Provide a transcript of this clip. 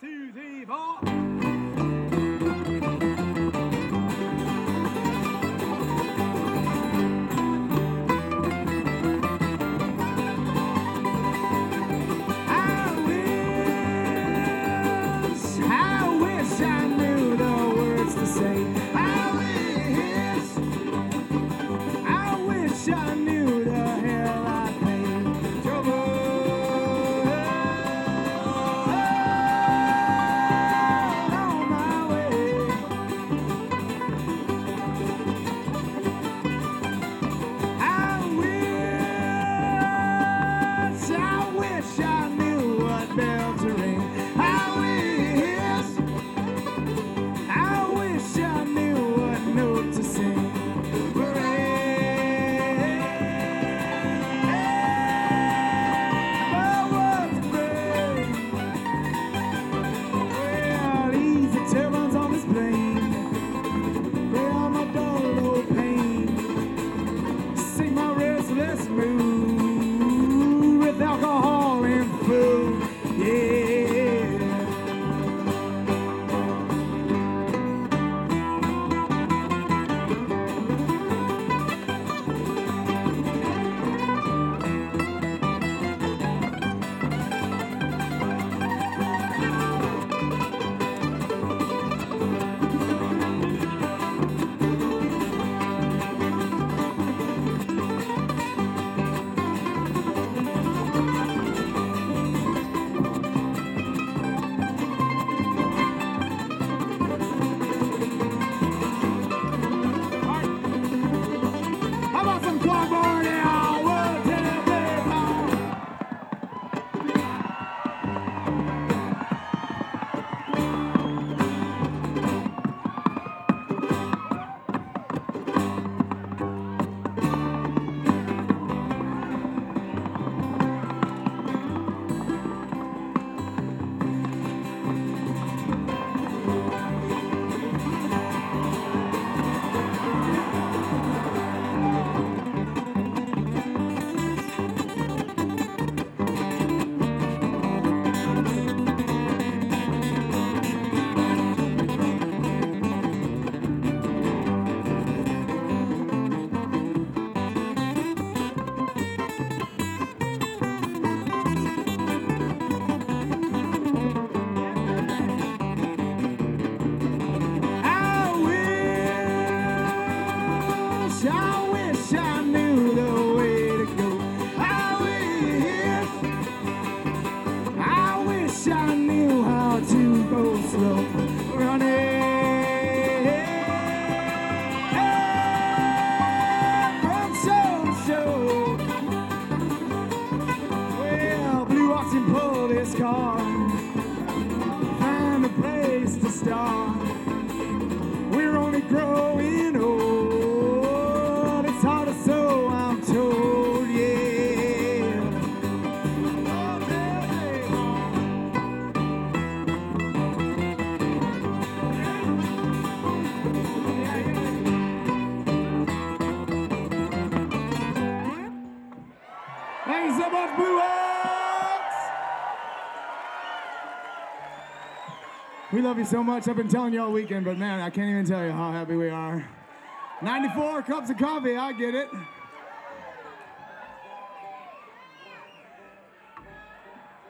2, 3, 4. I wish I knew the words to say. I wish I knew the hell I paid. Trouble on my way. I wish I knew what bell to ring. I wish I knew what note to sing. Well, easy turbines on this plane. Lay on my dull old pain. Sing my restless mood with alcohol and food. Yeah. How about some cornball now? We'll tell you I wish I knew the way to go. I wish I knew how to go slow. Running from show to show. Well, Blue Oxen pull this car. Find a place to start. We're only growing old. It's harder, so I'm told, yeah. Oh, baby. Thank you so much, Blue Ox. We love you so much. I've been telling you all weekend, but man, I can't even tell you how happy we are. 94 cups of coffee, I get it.